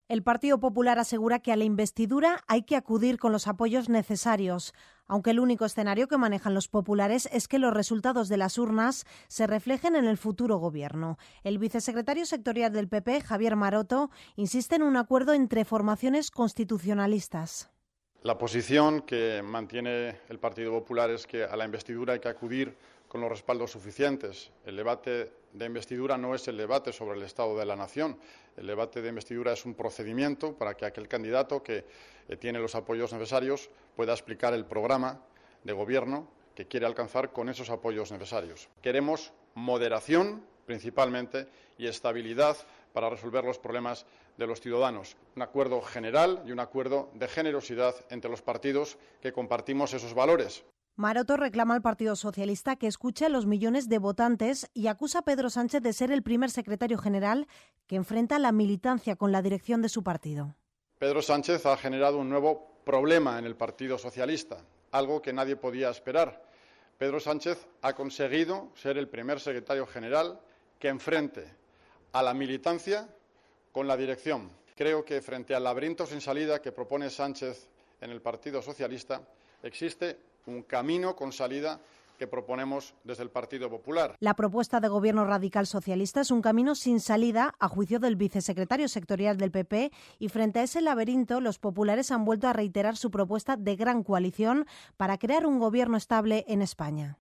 El Partido Popular asegura que a la investidura hay que acudir con los apoyos necesarios, aunque el único escenario que manejan los populares es que los resultados de las urnas se reflejen en el futuro gobierno. El vicesecretario sectorial del PP, Javier Maroto, insiste en un acuerdo entre formaciones constitucionalistas. La posición que mantiene el Partido Popular es que a la investidura hay que acudir con los respaldos suficientes. El debate de investidura no es el debate sobre el estado de la nación. El debate de investidura es un procedimiento para que aquel candidato que tiene los apoyos necesarios pueda explicar el programa de gobierno que quiere alcanzar con esos apoyos necesarios. Queremos moderación, principalmente, y estabilidad para resolver los problemas de los ciudadanos. Un acuerdo general y un acuerdo de generosidad entre los partidos que compartimos esos valores. Maroto reclama al Partido Socialista que escuche a los millones de votantes y acusa a Pedro Sánchez de ser el primer secretario general que enfrenta la militancia con la dirección de su partido. Pedro Sánchez ha generado un nuevo problema en el Partido Socialista, algo que nadie podía esperar. Pedro Sánchez ha conseguido ser el primer secretario general que enfrente a la militancia con la dirección. Creo que frente al laberinto sin salida que propone Sánchez en el Partido Socialista, existe un camino con salida que proponemos desde el Partido Popular. La propuesta de gobierno radical socialista es un camino sin salida, a juicio del vicesecretario sectorial del PP, y frente a ese laberinto, los populares han vuelto a reiterar su propuesta de gran coalición para crear un gobierno estable en España.